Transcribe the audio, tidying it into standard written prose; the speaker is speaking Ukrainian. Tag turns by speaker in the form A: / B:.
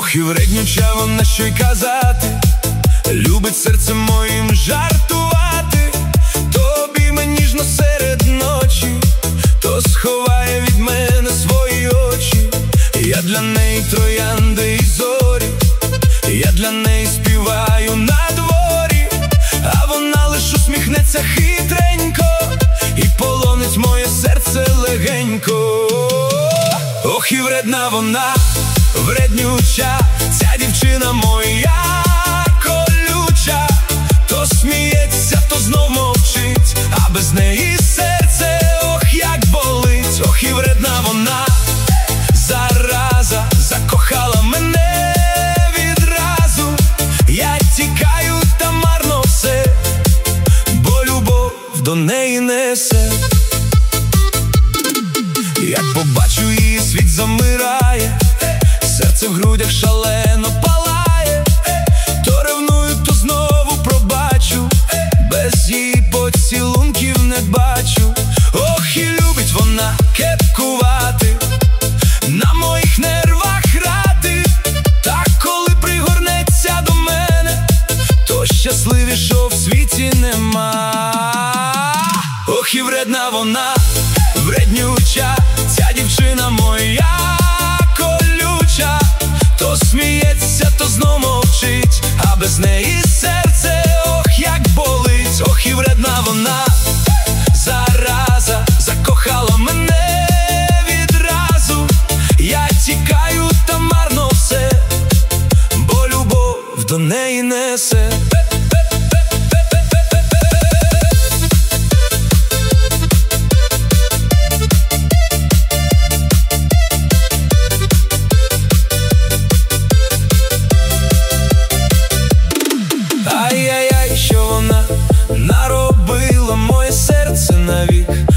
A: Ох, і вреднюча вона, що й казати, любить серцем моїм жартувати. То обійме ніжно серед ночі, то сховає від мене свої очі. Я для неї троянди і зорі, я для неї співаю на дворі, а вона лиш усміхнеться хитренько і полонить моє серце легенько. Ох, і вредна вона, вреднюча, ця дівчина моя колюча. То сміється, то знов мовчить, а без неї серце, ох, як болить. Ох, і вредна вона, зараза, закохала мене відразу. Я тікаю, та марно все, бо любов до неї несе. Як побачу її, світ замирає, серце в грудях шалено палає. То ревную, то знову пробачу, без її поцілунків не бачу. Ох, і любить вона кепкувати, на моїх нервах грати. Та коли пригорнеться до мене, то щасливішого в світі нема. Ох, і вредна вона, вреднюча, ця дівчина моя колюча. То сміється, то знов мовчить, а без неї серце, ох, як болить. Ох, і вредна вона, зараза, закохала мене відразу. Я тікаю, та марно все, бо любов до неї несе. Ай-яй-яй, що вона наробила, моє серце навік